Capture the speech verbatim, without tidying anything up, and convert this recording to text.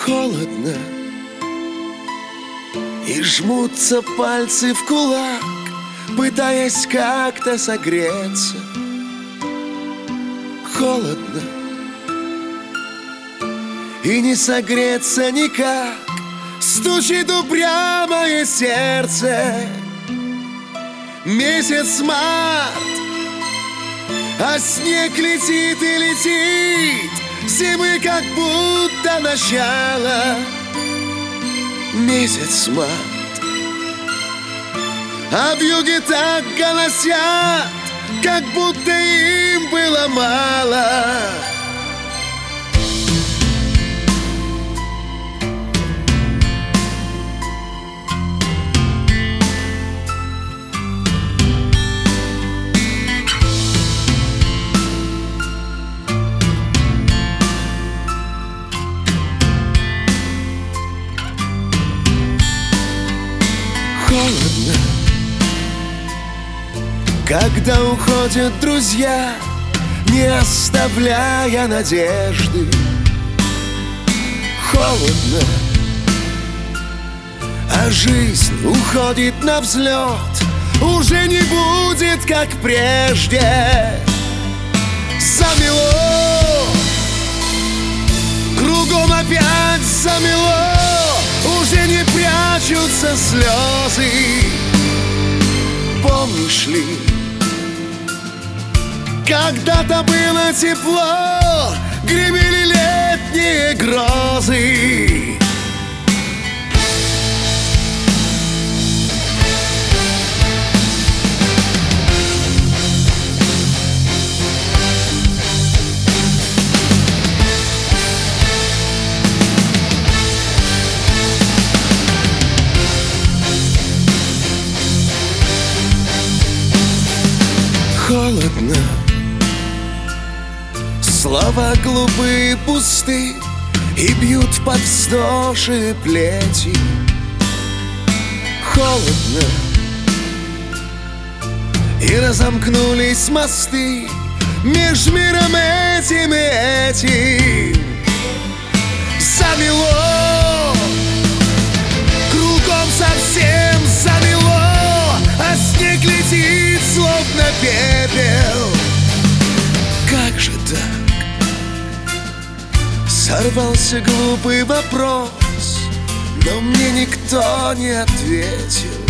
Холодно, и жмутся пальцы в кулак, пытаясь как-то согреться. Холодно, и не согреться никак, стучит упрямое сердце. Месяц март, а снег летит и летит, зимы как будто начало. Месяц март, а вьюги так голосят, как будто им было мало. Холодно, когда уходят друзья, не оставляя надежды. Холодно, а жизнь уходит на взлет, уже не будет, как прежде. Замело, кругом опять замело, уже не прячутся слезы. Помнишь ли, когда-то было тепло, гремели летние грозы. Холодно, слова глупые, пусты и бьют под вздоши плети. Холодно, и разомкнулись мосты меж миром этим и этим. Замело, кругом совсем замело, а снег летит словно пепел. Как же так? Сорвался глупый вопрос, но мне никто не ответил.